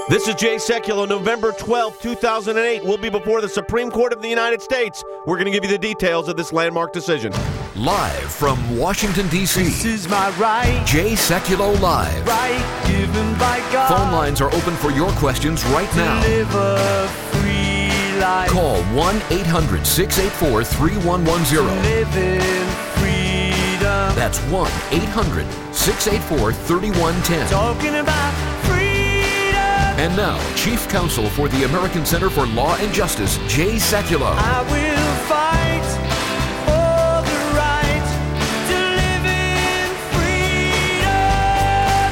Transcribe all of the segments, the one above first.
This is Jay Sekulow, November 12, 2008. We'll be before the Supreme Court of the United States. We're going to give you the details of this landmark decision. Live from Washington, D.C. This is my right. Jay Sekulow Live. Right given by God. Phone lines are open for your questions right now. Live a free life. Call 1-800-684-3110. Live in freedom. That's 1-800-684-3110. Talking about freedom. And now, Chief Counsel for the American Center for Law and Justice, Jay Sekulow. I will fight for the right to live in freedom.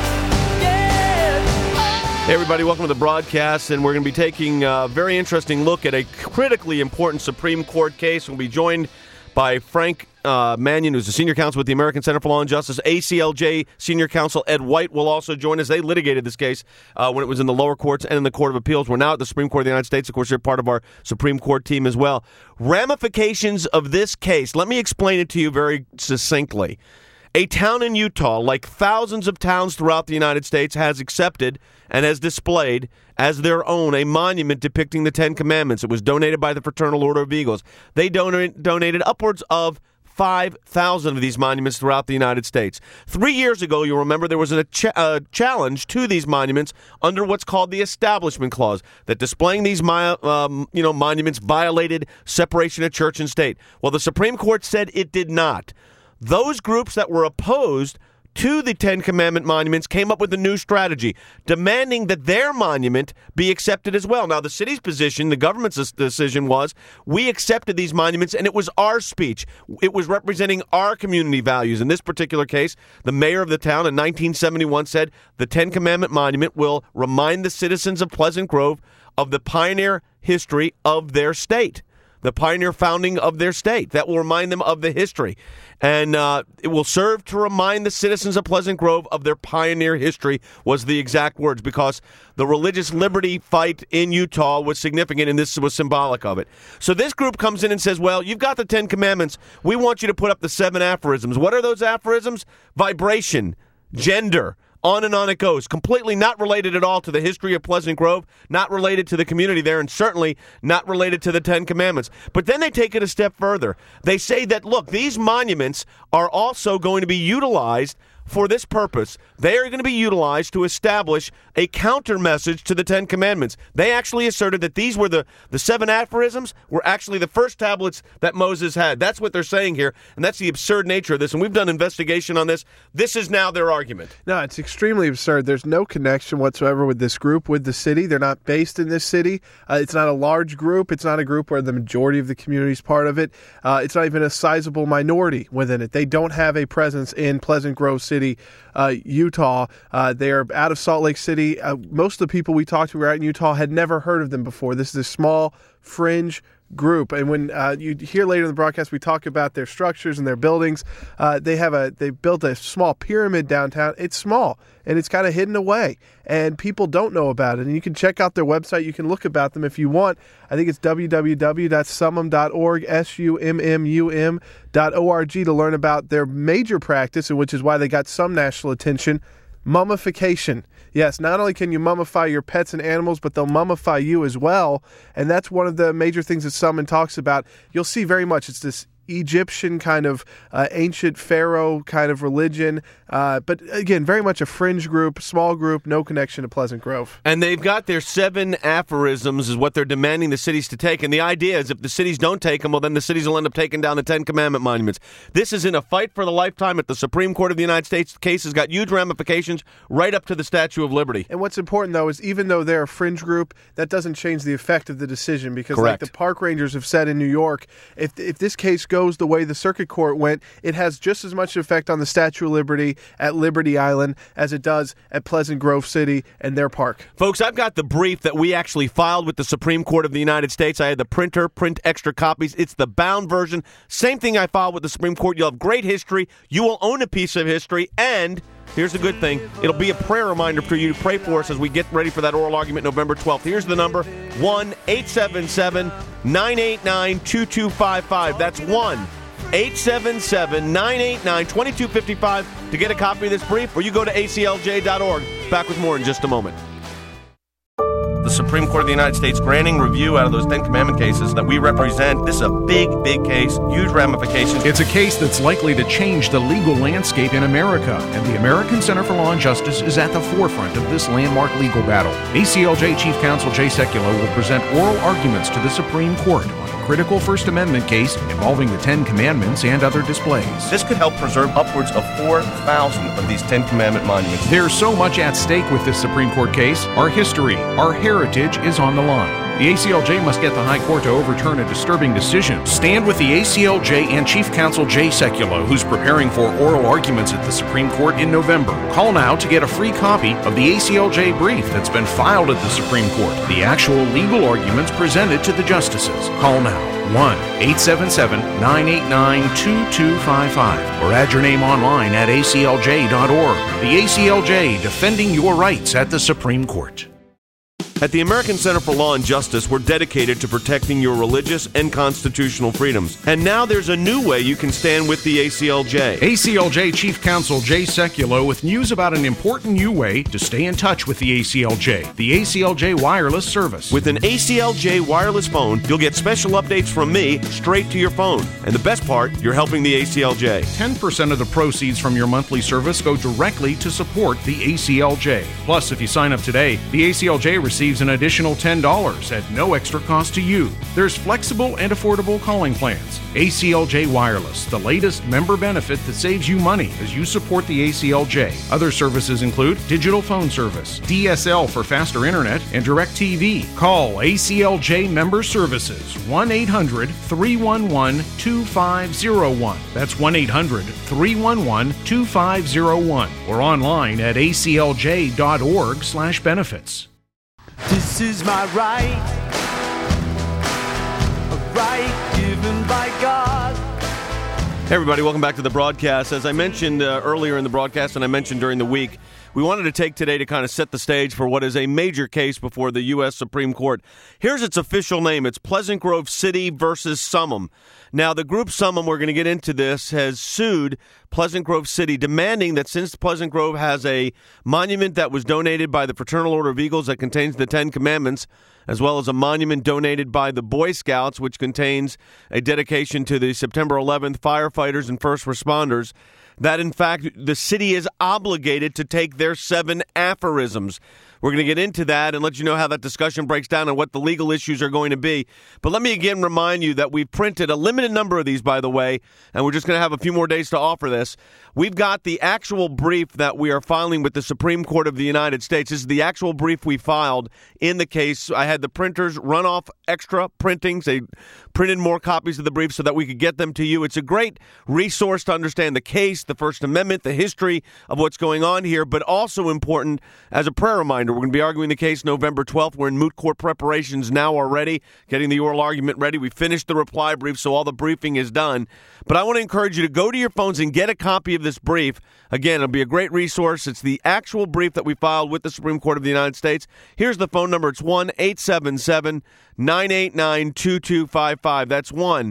Yeah. Hey, everybody, welcome to the broadcast, and we're going to be taking a very interesting look at a critically important Supreme Court case. We'll be joined by Frank Manion, who's the senior counsel with the American Center for Law and Justice. ACLJ senior counsel Ed White will also join us. They litigated this case when it was in the lower courts and in the Court of Appeals. We're now at the Supreme Court of the United States. Of course, they're part of our Supreme Court team as well. Ramifications of this case. Let me explain it to you very succinctly. A town in Utah, like thousands of towns throughout the United States, has accepted and has displayed as their own a monument depicting the Ten Commandments. It was donated by the Fraternal Order of Eagles. They donated upwards of 5,000 of these monuments throughout the United States. 3 years ago, you'll remember, there was a challenge to these monuments under what's called the Establishment Clause, that displaying these monuments violated separation of church and state. Well, the Supreme Court said it did not. Those groups that were opposed to the Ten Commandment monuments came up with a new strategy, demanding that their monument be accepted as well. Now, the city's position, the government's decision was, we accepted these monuments, and it was our speech. It was representing our community values. In this particular case, the mayor of the town in 1971 said the Ten Commandment monument will remind the citizens of Pleasant Grove of the pioneer history of their state. The pioneer founding of their state. That will remind them of the history. And it will serve to remind the citizens of Pleasant Grove of their pioneer history, was the exact words, because the religious liberty fight in Utah was significant, and this was symbolic of it. So this group comes in and says, well, you've got the Ten Commandments. We want you to put up the 7 aphorisms. What are those aphorisms? Vibration, gender, on and on it goes. Completely not related at all to the history of Pleasant Grove, not related to the community there, and certainly not related to the Ten Commandments. But then they take it a step further. They say that, look, these monuments are also going to be utilized for this purpose. They are going to be utilized to establish a counter message to the Ten Commandments. They actually asserted that these were the 7 aphorisms were actually the first tablets that Moses had. That's what they're saying here, and that's the absurd nature of this. And we've done investigation on this. This is now their argument. No, it's extremely absurd. There's no connection whatsoever with this group, with the city. They're not based in this city. It's not a large group. It's not a group where the majority of the community is part of it. It's not even a sizable minority within it. They don't have a presence in Pleasant Grove City, Utah. They are out of Salt Lake City. Most of the people we talked to who were out in Utah had never heard of them before. This is a small fringe group, and when you hear later in the broadcast we talk about their structures and their buildings, they built a small pyramid downtown. It's small and it's kind of hidden away, and people don't know about it. And you can check out their website. You can look about them if you want. I think it's www.summum.org, summum.org, to learn about their major practice, and which is why they got some national attention: mummification. Yes, not only can you mummify your pets and animals, but they'll mummify you as well. And that's one of the major things that Summum talks about. You'll see very much it's this Egyptian kind of ancient pharaoh kind of religion. But again, very much a fringe group, small group, no connection to Pleasant Grove. And they've got their 7 aphorisms is what they're demanding the cities to take. And the idea is if the cities don't take them, well, then the cities will end up taking down the Ten Commandment monuments. This is in a fight for the lifetime at the Supreme Court of the United States. The case has got huge ramifications right up to the Statue of Liberty. And what's important, though, is even though they're a fringe group, that doesn't change the effect of the decision. Because Correct. Like the park rangers have said in New York, if this case goes the way the circuit court went, it has just as much effect on the Statue of Liberty at Liberty Island as it does at Pleasant Grove City and their park. Folks, I've got the brief that we actually filed with the Supreme Court of the United States. I had the printer print extra copies. It's the bound version. Same thing I filed with the Supreme Court. You'll have great history. You will own a piece of history. And here's the good thing. It'll be a prayer reminder for you to pray for us as we get ready for that oral argument November 12th. Here's the number, 1-877-989-2255. That's 1-877-989-2255 to get a copy of this brief, or you go to aclj.org. Back with more in just a moment. Supreme Court of the United States granting review out of those Ten Commandment cases that we represent. This is a big, big case, huge ramifications. It's a case that's likely to change the legal landscape in America, and the American Center for Law and Justice is at the forefront of this landmark legal battle. ACLJ Chief Counsel Jay Sekulow will present oral arguments to the Supreme Court on a critical First Amendment case involving the Ten Commandments and other displays. This could help preserve upwards of 4,000 of these Ten Commandment monuments. There's so much at stake with this Supreme Court case. Our history, our heritage is on the line. The ACLJ must get the High Court to overturn a disturbing decision. Stand with the ACLJ and Chief Counsel Jay Sekulow, who's preparing for oral arguments at the Supreme Court in November. Call now to get a free copy of the ACLJ brief that's been filed at the Supreme Court. The actual legal arguments presented to the justices. Call now. 1-877-989-2255 or add your name online at aclj.org. The ACLJ, defending your rights at the Supreme Court. At the American Center for Law and Justice, we're dedicated to protecting your religious and constitutional freedoms. And now there's a new way you can stand with the ACLJ. ACLJ Chief Counsel Jay Sekulow with news about an important new way to stay in touch with the ACLJ, the ACLJ Wireless Service. With an ACLJ wireless phone, you'll get special updates from me straight to your phone. And the best part, you're helping the ACLJ. 10% of the proceeds from your monthly service go directly to support the ACLJ. Plus, if you sign up today, the ACLJ receives an additional $10 at no extra cost to you. There's flexible and affordable calling plans. ACLJ Wireless, the latest member benefit that saves you money as you support the ACLJ. Other services include digital phone service, DSL for faster internet, and DirecTV. Call ACLJ Member Services 1-800-311-2501. That's 1-800-311-2501 or online at aclj.org/benefits. This is my right, a right given by God. Hey everybody, welcome back to the broadcast. As I mentioned earlier in the broadcast and I mentioned during the week, we wanted to take today to kind of set the stage for what is a major case before the U.S. Supreme Court. Here's its official name. It's Pleasant Grove City versus Summum. Now, the group Summum, we're going to get into this, has sued Pleasant Grove City, demanding that since Pleasant Grove has a monument that was donated by the Fraternal Order of Eagles that contains the Ten Commandments, as well as a monument donated by the Boy Scouts, which contains a dedication to the September 11th firefighters and first responders, that in fact the city is obligated to take their 7 aphorisms. We're going to get into that and let you know how that discussion breaks down and what the legal issues are going to be. But let me again remind you that we've printed a limited number of these, by the way, and we're just going to have a few more days to offer this. We've got the actual brief that we are filing with the Supreme Court of the United States. This is the actual brief we filed in the case. I had the printers run off extra printings. They printed more copies of the brief so that we could get them to you. It's a great resource to understand the case, the First Amendment, the history of what's going on here, but also important as a prayer reminder. We're going to be arguing the case November 12th. We're in moot court preparations now already, getting the oral argument ready. We finished the reply brief, so all the briefing is done. But I want to encourage you to go to your phones and get a copy of this brief. Again, it'll be a great resource. It's the actual brief that we filed with the Supreme Court of the United States. Here's the phone number. It's 1-877-989-2255. That's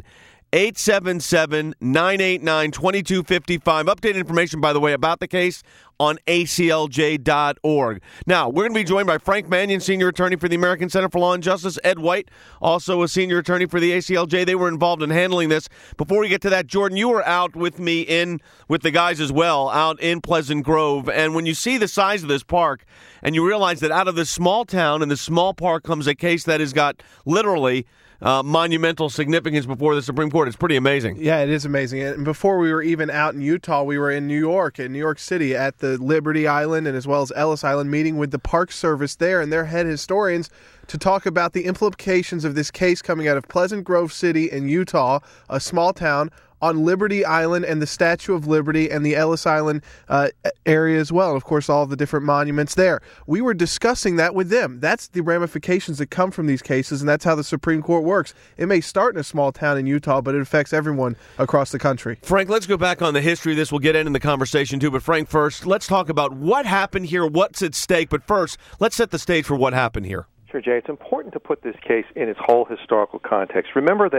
1-877-989-2255. Updated information, by the way, about the case on aclj.org. Now, we're going to be joined by Frank Manion, senior attorney for the American Center for Law and Justice, Ed White, also a senior attorney for the ACLJ. They were involved in handling this. Before we get to that, Jordan, you were out with me with the guys as well, out in Pleasant Grove. And when you see the size of this park and you realize that out of this small town and this small park comes a case that has got literally monumental significance before the Supreme Court. It's pretty amazing. Yeah, it is amazing. And before we were even out in Utah, we were in New York City at the Liberty Island and as well as Ellis Island, meeting with the Park Service there and their head historians to talk about the implications of this case coming out of Pleasant Grove City in Utah, a small town, on Liberty Island and the Statue of Liberty and the Ellis Island area as well. And, of course, all the different monuments there. We were discussing that with them. That's the ramifications that come from these cases, and that's how the Supreme Court works. It may start in a small town in Utah, but it affects everyone across the country. Frank, let's go back on the history of this. We'll get into the conversation, too. But, Frank, first, let's talk about what happened here, what's at stake. But first, let's set the stage for what happened here. Sure, Jay. It's important to put this case in its whole historical context. Remember that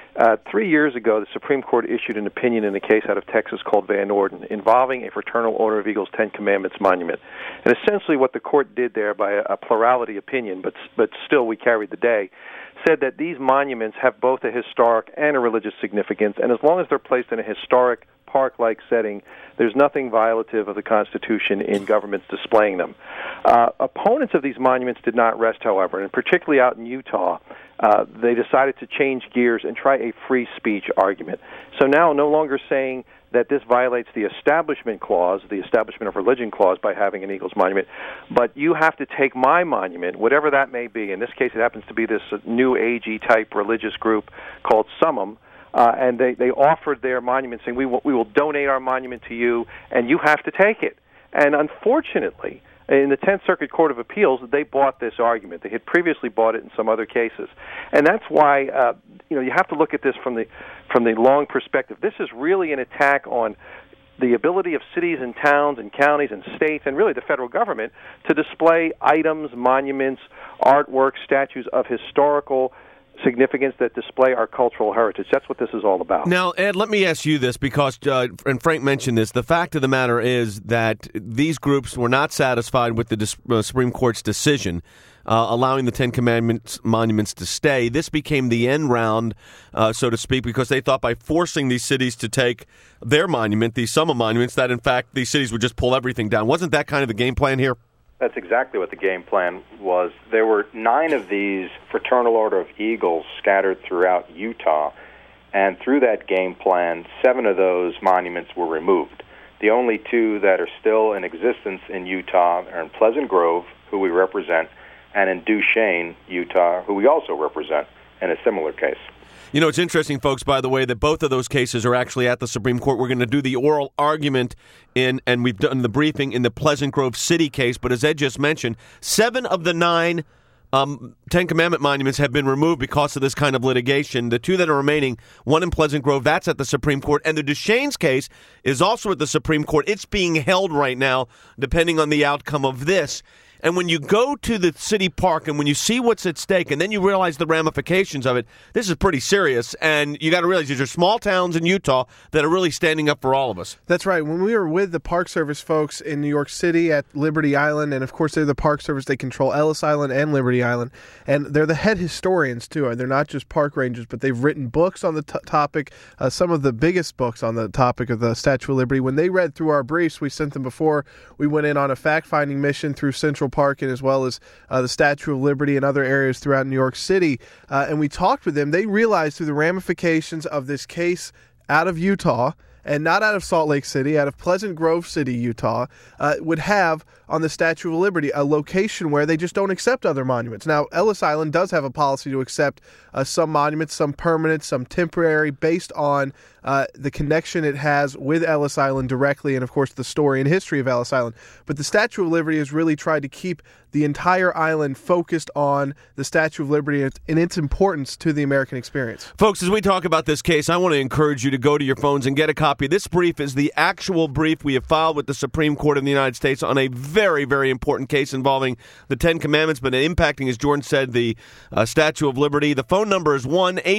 3 years ago, the Supreme Court issued an opinion in a case out of Texas called Van Orden involving a Fraternal Order of Eagles Ten Commandments monument. And essentially what the court did there, by a plurality opinion, but still we carried the day, said that these monuments have both a historic and a religious significance, and as long as they're placed in a historic park-like setting, there's nothing violative of the Constitution in governments displaying them. Opponents of these monuments did not rest, however, and particularly out in Utah, they decided to change gears and try a free speech argument. So now no longer saying that this violates the Establishment Clause, the Establishment of Religion Clause, by having an Eagles monument, but you have to take my monument, whatever that may be. In this case, it happens to be this new agey type religious group called Summum, and they offered their monument saying, we will donate our monument to you, and you have to take it. And unfortunately, in the 10th Circuit Court of Appeals, they bought this argument. They had previously bought it in some other cases. And that's why you have to look at this from the long perspective. This is really an attack on the ability of cities and towns and counties and states and really the federal government to display items, monuments, artwork, statues of historical significance that display our cultural heritage. That's what this is all about. Now, Ed, let me ask you this, because, and Frank mentioned this, the fact of the matter is that these groups were not satisfied with the Supreme Court's decision allowing the Ten Commandments monuments to stay. This became the end round, so to speak, because they thought by forcing these cities to take their monument, these Summum monuments, that in fact these cities would just pull everything down. Wasn't that kind of the game plan here? That's exactly what the game plan was. There were 9 of these Fraternal Order of Eagles scattered throughout Utah, and through that game plan, 7 of those monuments were removed. The only 2 that are still in existence in Utah are in Pleasant Grove, who we represent, and in Duchesne, Utah, who we also represent in a similar case. You know, it's interesting, folks, by the way, that both of those cases are actually at the Supreme Court. We're going to do the oral argument and we've done the briefing in the Pleasant Grove City case. But as Ed just mentioned, 7 of the 9 Ten Commandment monuments have been removed because of this kind of litigation. The 2 that are remaining, one in Pleasant Grove, that's at the Supreme Court. And the Duchesne's case is also at the Supreme Court. It's being held right now, depending on the outcome of this. And when you go to the city park and when you see what's at stake and then you realize the ramifications of it, this is pretty serious. And you got to realize these are small towns in Utah that are really standing up for all of us. That's right. When we were with the Park Service folks in New York City at Liberty Island, and of course they're the Park Service, they control Ellis Island and Liberty Island, and they're the head historians too. They're not just park rangers, but they've written books on the topic, some of the biggest books on the topic of the Statue of Liberty. When they read through our briefs, we sent them before we went in on a fact-finding mission through Central Park and as well as the Statue of Liberty and other areas throughout New York City. And we talked with them. They realized through the ramifications of this case out of Utah, and not out of Salt Lake City, out of Pleasant Grove City, Utah, would have on the Statue of Liberty a location where they just don't accept other monuments. Now, Ellis Island does have a policy to accept some monuments, some permanent, some temporary, based on the connection it has with Ellis Island directly, and of course the story and history of Ellis Island. But the Statue of Liberty has really tried to keep the entire island focused on the Statue of Liberty and its importance to the American experience. Folks, as we talk about this case, I want to encourage you to go to your phones and get a copy. This brief is the actual brief we have filed with the Supreme Court of the United States on a very, very important case involving the Ten Commandments, but impacting, as Jordan said, the Statue of Liberty. The phone number is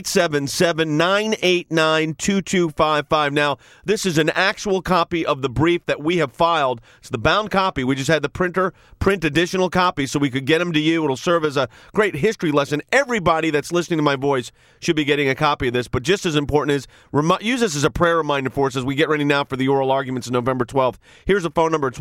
1-877-989-2255. Now, this is an actual copy of the brief that we have filed. It's the bound copy. We just had the printer print additional copies so we could get them to you. It'll serve as a great history lesson. Everybody that's listening to my voice should be getting a copy of this, but just as important is use this as a prayer reminder for us as we get ready now for the oral arguments on November 12th. Here's the phone number. It's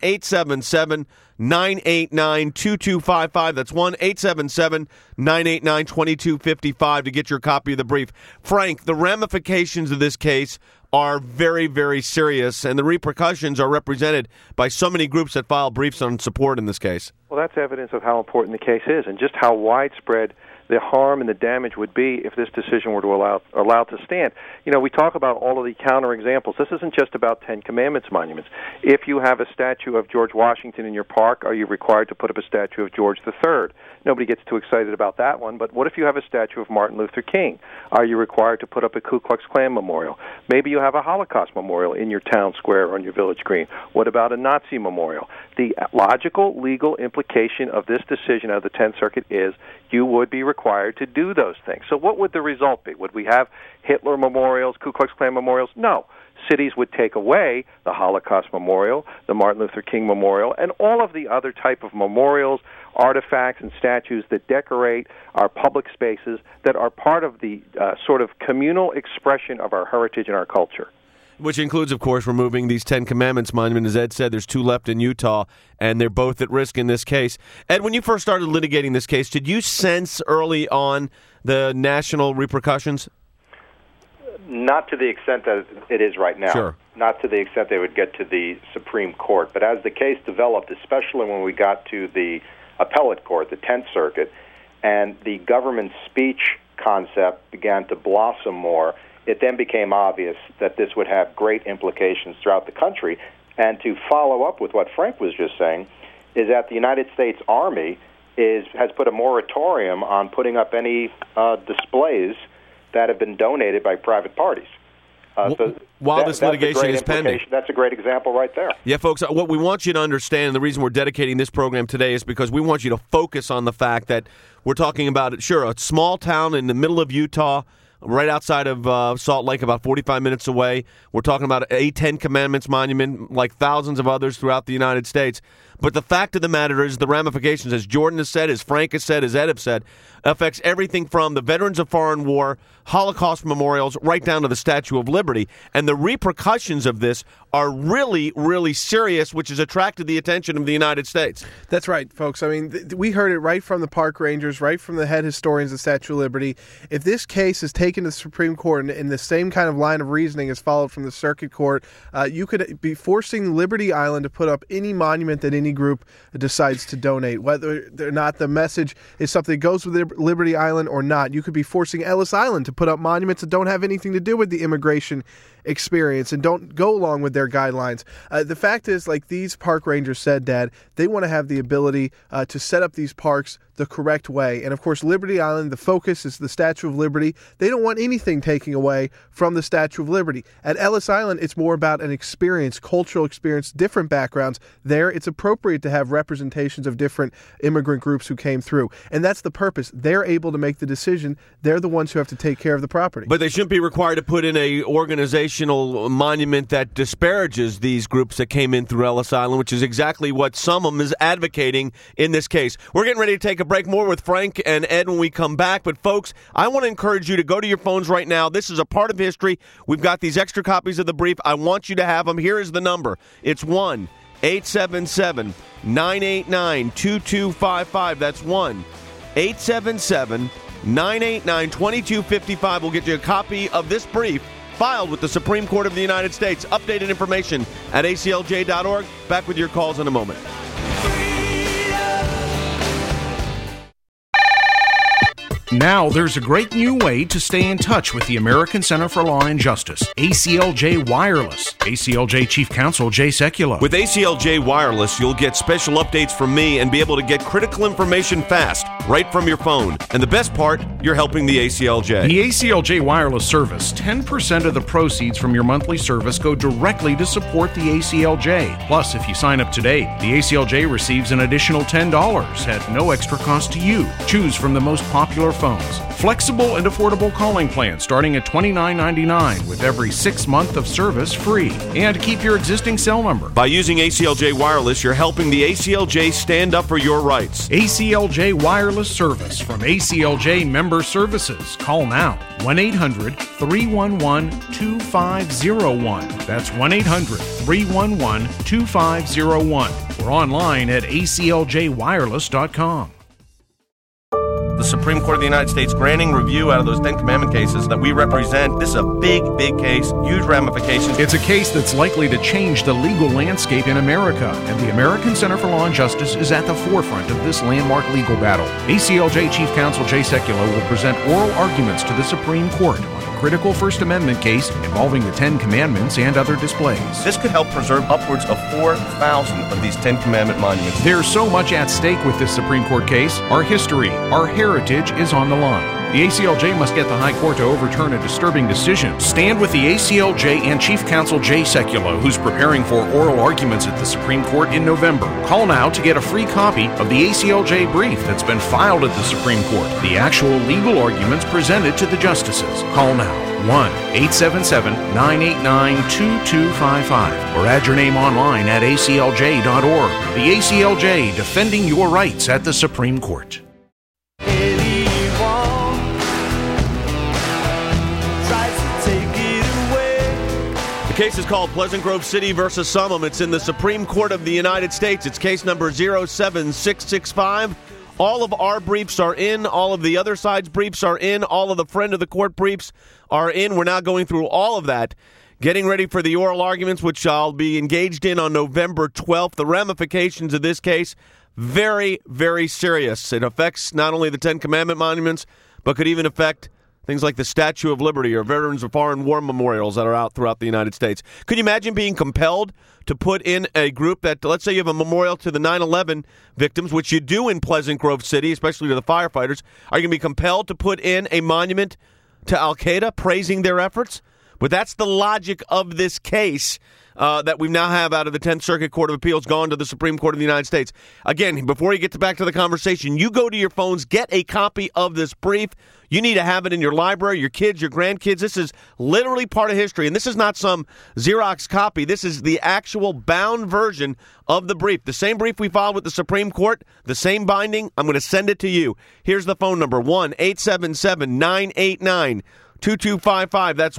1-877-989-2255. That's 1-877-989-2255 to get your copy of the brief. Frank, the ramifications of this case are very, very serious, and the repercussions are represented by so many groups that file briefs on support in this case. Well, that's evidence of how important the case is and just how widespread the harm and the damage would be if this decision were to allowed to stand. You know, we talk about all of the counterexamples. This isn't just about Ten Commandments monuments. If you have a statue of George Washington in your park, are you required to put up a statue of George III? Nobody gets too excited about that one, but what if you have a statue of Martin Luther King? Are you required to put up a Ku Klux Klan memorial? Maybe you have a Holocaust memorial in your town square or on your village green. What about a Nazi memorial? The logical, legal implication of this decision out of the 10th Circuit is you would be required to do those things. So what would the result be? Would we have Hitler memorials, Ku Klux Klan memorials? No. Cities would take away the Holocaust Memorial, the Martin Luther King Memorial, and all of the other type of memorials, artifacts, and statues that decorate our public spaces that are part of the sort of communal expression of our heritage and our culture. Which includes, of course, removing these Ten Commandments monument. As Ed said, there's 2 left in Utah, and they're both at risk in this case. Ed, when you first started litigating this case, did you sense early on the national repercussions? Not to the extent that it is right now. Sure. Not to the extent they would get to the Supreme Court. But as the case developed, especially when we got to the appellate court, the 10th Circuit, and the government speech concept began to blossom more, it then became obvious that this would have great implications throughout the country. And to follow up with what Frank was just saying, is that the United States Army has put a moratorium on putting up any displays that have been donated by private parties. While this litigation is pending. That's a great example right there. Yeah, folks, what we want you to understand, and the reason we're dedicating this program today is because we want you to focus on the fact that we're talking about, sure, a small town in the middle of Utah, right outside of Salt Lake, about 45 minutes away. We're talking about a Ten Commandments monument, like thousands of others throughout the United States. But the fact of the matter is the ramifications, as Jordan has said, as Frank has said, as Ed have said, affects everything from the Veterans of Foreign War, Holocaust memorials, right down to the Statue of Liberty. And the repercussions of this are really, really serious, which has attracted the attention of the United States. That's right, folks. I mean, we heard it right from the park rangers, right from the head historians of the Statue of Liberty. If this case is taken to the Supreme Court and the same kind of line of reasoning is followed from the Circuit Court, you could be forcing Liberty Island to put up any monument that any group decides to donate, whether or not the message is something that goes with Liberty Island or not. You could be forcing Ellis Island to put up monuments that don't have anything to do with the immigration experience and don't go along with their guidelines. The fact is, like these park rangers said, Dad, they want to have the ability to set up these parks the correct way. And of course, Liberty Island, the focus is the Statue of Liberty. They don't want anything taking away from the Statue of Liberty. At Ellis Island, it's more about an experience, cultural experience, different backgrounds. There, it's appropriate to have representations of different immigrant groups who came through. And that's the purpose. They're able to make the decision. They're the ones who have to take care of the property. But they shouldn't be required to put in a organizational monument that disparages these groups that came in through Ellis Island, which is exactly what Summum is advocating in this case. We're getting ready to take a break. More with Frank and Ed when we come back. But folks, I want to encourage you to go to your phones right now. This is a part of history. We've got these extra copies of the brief. I want you to have them. Here is the number. It's 1-877-989-2255. That's 1-877-989-2255. We'll get you a copy of this brief filed with the Supreme Court of the United States. Updated information at aclj.org. Back with your calls in a moment. Now there's a great new way to stay in touch with the American Center for Law and Justice, ACLJ Wireless. ACLJ Chief Counsel Jay Sekulow. With ACLJ Wireless, you'll get special updates from me and be able to get critical information fast, right from your phone. And the best part, you're helping the ACLJ. The ACLJ Wireless service, 10% of the proceeds from your monthly service go directly to support the ACLJ. Plus, if you sign up today, the ACLJ receives an additional $10 at no extra cost to you. Choose from the most popular phones. Flexible and affordable calling plans starting at $29.99 with every 6 month of service free. And keep your existing cell number. By using ACLJ Wireless, you're helping the ACLJ stand up for your rights. ACLJ Wireless Service from ACLJ Member Services. Call now. 1-800-311-2501. That's 1-800-311-2501. Or online at acljwireless.com. The Supreme Court of the United States granting review out of those Ten Commandment cases that we represent. This is a big, big case, huge ramifications. It's a case that's likely to change the legal landscape in America, and the American Center for Law and Justice is at the forefront of this landmark legal battle. ACLJ Chief Counsel Jay Sekulow will present oral arguments to the Supreme Court on a critical First Amendment case involving the Ten Commandments and other displays. This could help preserve upwards of 4,000 of these Ten Commandment monuments. There's so much at stake with this Supreme Court case. Our history, our heritage is on the line. The ACLJ must get the High Court to overturn a disturbing decision. Stand with the ACLJ and Chief Counsel Jay Sekulow, who's preparing for oral arguments at the Supreme Court in November. Call now to get a free copy of the ACLJ brief that's been filed at the Supreme Court. The actual legal arguments presented to the justices. Call now. 1-877-989-2255 or add your name online at aclj.org. The ACLJ, defending your rights at the Supreme Court. The case is called Pleasant Grove City versus Summum. It's in the Supreme Court of the United States. It's case number 07665. All of our briefs are in. All of the other side's briefs are in. All of the friend of the court briefs are in. We're now going through all of that, getting ready for the oral arguments, which I'll be engaged in on November 12th. The ramifications of this case, very, very serious. It affects not only the Ten Commandment monuments, but could even affect things like the Statue of Liberty or Veterans of Foreign War memorials that are out throughout the United States. Could you imagine being compelled to put in a group that, let's say you have a memorial to the 9/11 victims, which you do in Pleasant Grove City, especially to the firefighters. Are you going to be compelled to put in a monument to Al-Qaeda praising their efforts? But that's the logic of this case that we now have out of the 10th Circuit Court of Appeals gone to the Supreme Court of the United States. Again, before you get back to the conversation, you go to your phones, get a copy of this brief. You need to have it in your library, your kids, your grandkids. This is literally part of history, and this is not some Xerox copy. This is the actual bound version of the brief. The same brief we filed with the Supreme Court, the same binding. I'm going to send it to you. Here's the phone number, 1-877-989-2255. That's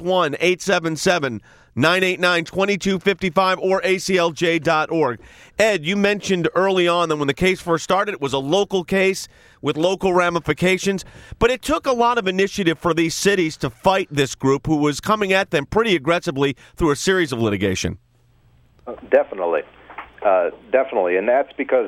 1-877-989-2255 or aclj.org. Ed, you mentioned early on that when the case first started, it was a local case with local ramifications, but it took a lot of initiative for these cities to fight this group who was coming at them pretty aggressively through a series of litigation. Definitely. And that's because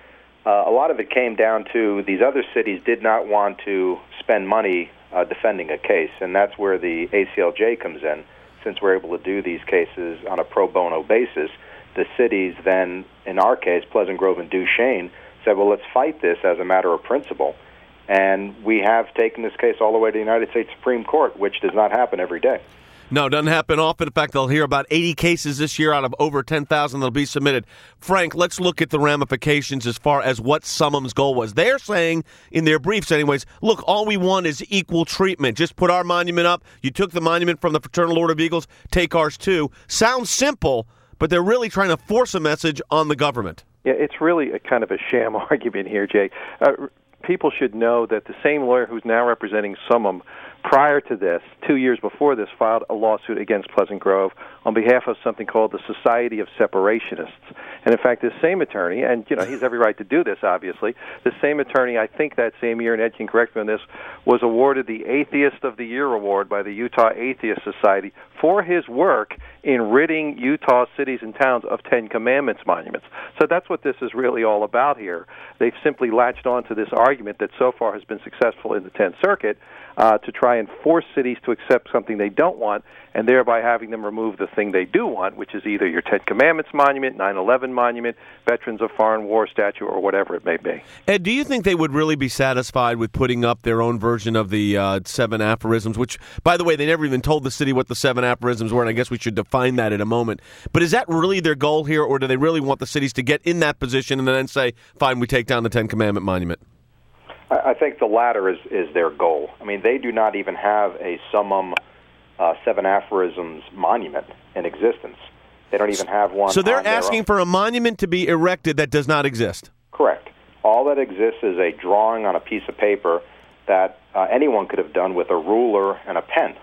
a lot of it came down to these other cities did not want to spend money defending a case, and that's where the ACLJ comes in. Since we're able to do these cases on a pro bono basis, the cities then, in our case, Pleasant Grove and Duchesne, said, well, let's fight this as a matter of principle. And we have taken this case all the way to the United States Supreme Court, which does not happen every day. No, it doesn't happen often. In fact, they'll hear about 80 cases this year out of over 10,000 that'll be submitted. Frank, let's look at the ramifications as far as what Summum's goal was. They're saying, in their briefs anyways, look, all we want is equal treatment. Just put our monument up. You took the monument from the Fraternal Order of Eagles, take ours too. Sounds simple, but they're really trying to force a message on the government. Yeah, it's really a kind of a sham argument here, Jay. People should know that the same lawyer who's now representing Summum prior to this, 2 years before this, filed a lawsuit against Pleasant Grove on behalf of something called the Society of Separationists. And in fact, this same attorney, and he's every right to do this, obviously, the same attorney, I think that same year, and Ed can correct me on this, was awarded the Atheist of the Year award by the Utah Atheist Society for his work in ridding Utah cities and towns of Ten Commandments monuments. So that's what this is really all about here. They've simply latched on to this argument that so far has been successful in the 10th Circuit to try and force cities to accept something they don't want, and thereby having them remove the thing they do want, which is either your Ten Commandments monument, 9/11 monument, Veterans of Foreign War statue, or whatever it may be. Ed, do you think they would really be satisfied with putting up their own version of the 7 aphorisms, which, by the way, they never even told the city what the 7 aphorisms were, and I guess we should define that in a moment. But is that really their goal here, or do they really want the cities to get in that position and then say, fine, we take down the Ten Commandment monument? I think the latter is their goal. I mean, they do not even have a Summum 7 aphorisms monument in existence. They don't even have one. So they're asking for a monument to be erected that does not exist. Correct. All that exists is a drawing on a piece of paper that anyone could have done with a ruler and a pen,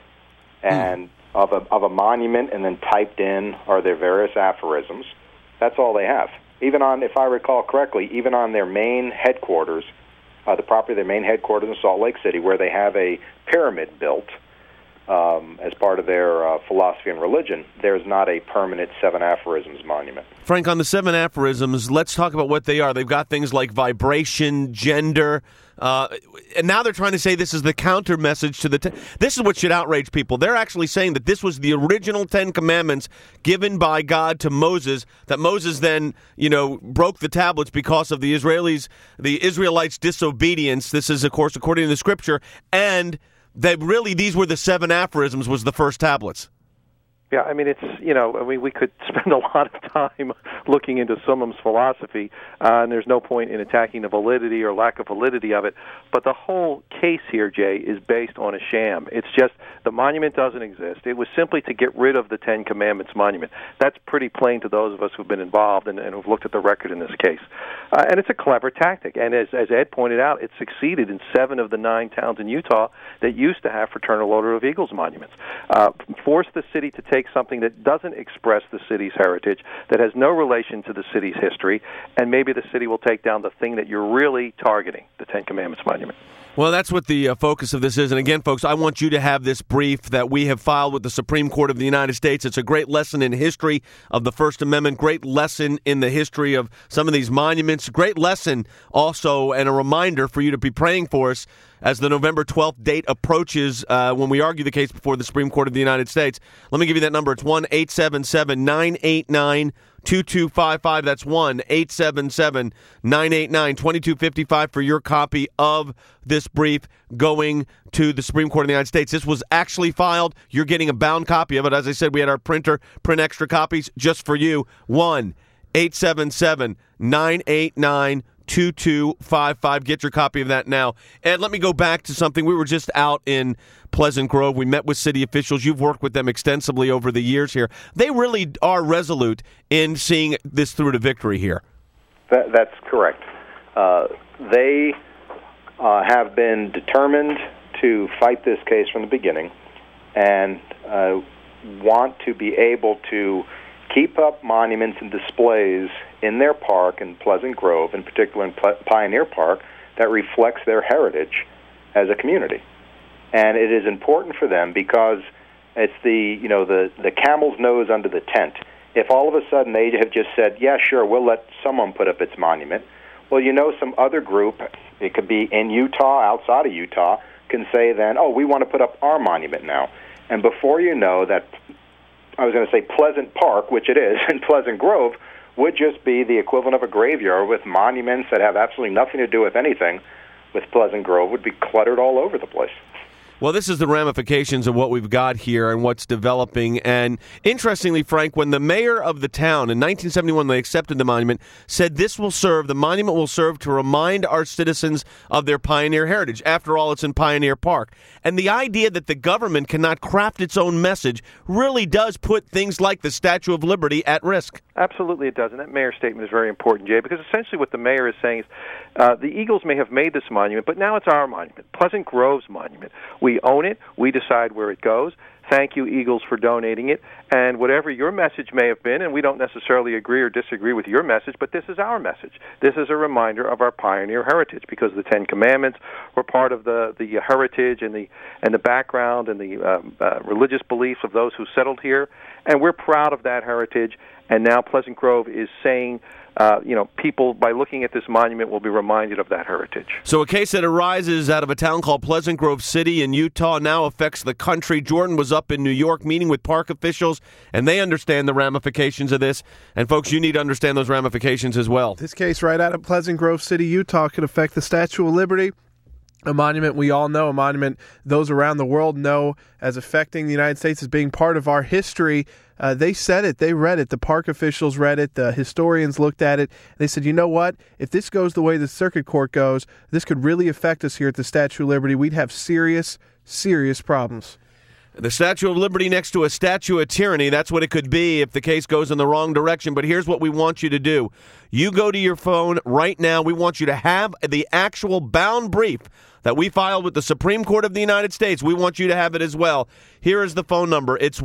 and of a monument, and then typed in are their various aphorisms. That's all they have. Even on, if I recall correctly, even on their main headquarters, the property of their main headquarters in Salt Lake City, where they have a pyramid built, as part of their philosophy and religion, there's not a permanent seven aphorisms monument. Frank, on the seven aphorisms, let's talk about what they are. They've got things like vibration, gender, and now they're trying to say this is the counter message to the this is what should outrage people. They're actually saying that this was the original Ten Commandments given by God to Moses, that Moses then, broke the tablets because of the Israelites' disobedience. This is, of course, according to the Scripture, and that really these were the seven aphorisms, was the first tablets. Yeah, I mean, we could spend a lot of time looking into Summum's philosophy, and there's no point in attacking the validity or lack of validity of it. But the whole case here, Jay, is based on a sham. It's just the monument doesn't exist. It was simply to get rid of the Ten Commandments monument. That's pretty plain to those of us who've been involved and who've looked at the record in this case. And it's a clever tactic. And as Ed pointed out, it succeeded in 7 of the 9 towns in Utah that used to have Fraternal Order of Eagles monuments. Force the city to take something that doesn't express the city's heritage, that has no relation to the city's history, and maybe the city will take down the thing that you're really targeting, the Ten Commandments monument. Well, that's what the focus of this is. And again, folks, I want you to have this brief that we have filed with the Supreme Court of the United States. It's a great lesson in history of the First Amendment, great lesson in the history of some of these monuments, great lesson also and a reminder for you to be praying for us as the November 12th date approaches when we argue the case before the Supreme Court of the United States. Let me give you that number. It's 1-877-989-2255. That's 1-877-989-2255 for your copy of this brief going to the Supreme Court of the United States. This was actually filed. You're getting a bound copy of it. As I said, we had our printer print extra copies just for you. 1-877-989-2255. 2255. Get your copy of that now. And let me go back to something. We were just out in Pleasant Grove. We met with city officials. You've worked with them extensively over the years here. They really are resolute in seeing this through to victory here. That's correct. They have been determined to fight this case from the beginning and want to be able to keep up monuments and displays in their park in Pleasant Grove, in particular in Pioneer Park, that reflects their heritage as a community. And it is important for them because it's the camel's nose under the tent. If all of a sudden they have just said, yeah, sure, we'll let someone put up its monument, well, some other group, it could be in Utah, outside of Utah, can say then, oh, we want to put up our monument now. And before you know that, I was going to say Pleasant Park, which it is, and Pleasant Grove, would just be the equivalent of a graveyard with monuments that have absolutely nothing to do with anything with Pleasant Grove, would be cluttered all over the place. Well, this is the ramifications of what we've got here and what's developing. And interestingly, Frank, when the mayor of the town in 1971, they accepted the monument, said the monument will serve to remind our citizens of their pioneer heritage. After all, it's in Pioneer Park. And the idea that the government cannot craft its own message really does put things like the Statue of Liberty at risk. Absolutely it does, and that mayor's statement is very important, Jay, because essentially what the mayor is saying is the Eagles may have made this monument, but now it's our monument, Pleasant Grove's monument. We own it. We decide where it goes. Thank you, Eagles, for donating it. And whatever your message may have been, and we don't necessarily agree or disagree with your message, but this is our message. This is a reminder of our pioneer heritage, because the Ten Commandments were part of the heritage and the background and the religious beliefs of those who settled here. And we're proud of that heritage. And now Pleasant Grove is saying, people, by looking at this monument, will be reminded of that heritage. So a case that arises out of a town called Pleasant Grove City in Utah now affects the country. Jordan was up in New York meeting with park officials, and they understand the ramifications of this. And, folks, you need to understand those ramifications as well. This case right out of Pleasant Grove City, Utah, could affect the Statue of Liberty, a monument we all know, a monument those around the world know as affecting the United States as being part of our history. They said it. They read it. The park officials read it. The historians looked at it. They said, you know what? If this goes the way the circuit court goes, this could really affect us here at the Statue of Liberty. We'd have serious, serious problems. The Statue of Liberty next to a statue of tyranny, that's what it could be if the case goes in the wrong direction. But here's what we want you to do. You go to your phone right now. We want you to have the actual bound brief that we filed with the Supreme Court of the United States. We want you to have it as well. Here is the phone number. It's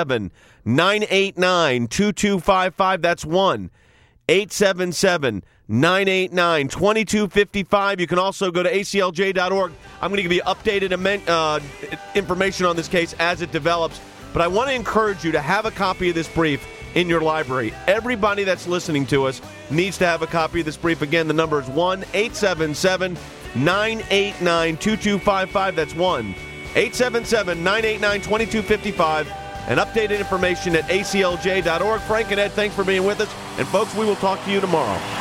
1-877-989-2255. That's 1-877-989-2255. 989-2255. You can also go to aclj.org. I'm going to give you updated information on this case as it develops. But I want to encourage you to have a copy of this brief in your library. Everybody that's listening to us needs to have a copy of this brief. Again, the number is 1-877-989-2255. That's 1-877-989-2255. And updated information at aclj.org. Frank and Ed, thanks for being with us. And folks, we will talk to you tomorrow.